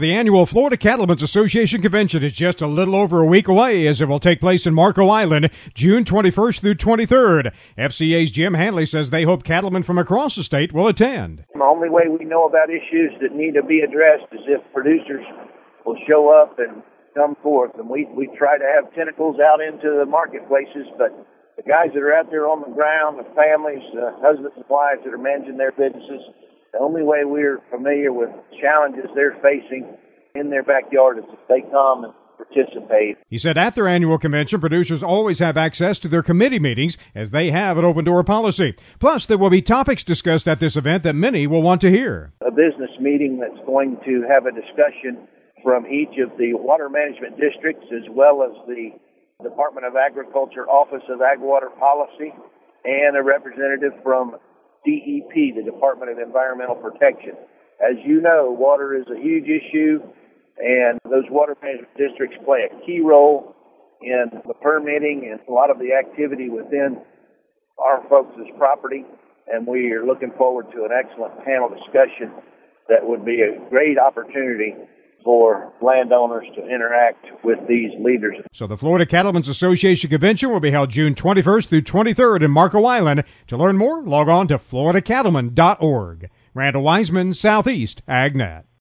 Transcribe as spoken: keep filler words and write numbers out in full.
The annual Florida Cattlemen's Association Convention is just a little over a week away, as it will take place in Marco Island, June twenty-first through twenty-third. F C A's Jim Hanley says they hope cattlemen from across the state will attend. The only way we know about issues that need to be addressed is if producers will show up and come forth. And we, we try to have tentacles out into the marketplaces, but the guys that are out there on the ground, the families, the husbands and wives that are managing their businesses, the only way we're familiar with challenges they're facing in their backyard is if they come and participate. He said at their annual convention, producers always have access to their committee meetings as they have an open-door policy. Plus, there will be topics discussed at this event that many will want to hear. A business meeting that's going to have a discussion from each of the water management districts as well as the Department of Agriculture Office of Ag Water Policy and a representative from D E P, the Department of Environmental Protection. As you know, water is a huge issue, and those water management districts play a key role in the permitting and a lot of the activity within our folks' property, and we are looking forward to an excellent panel discussion that would be a great opportunity for landowners to interact with these leaders. So the Florida Cattlemen's Association Convention will be held June twenty-first through twenty-third in Marco Island. To learn more, log on to florida cattlemen dot org. Randall Wiseman, Southeast AgNet.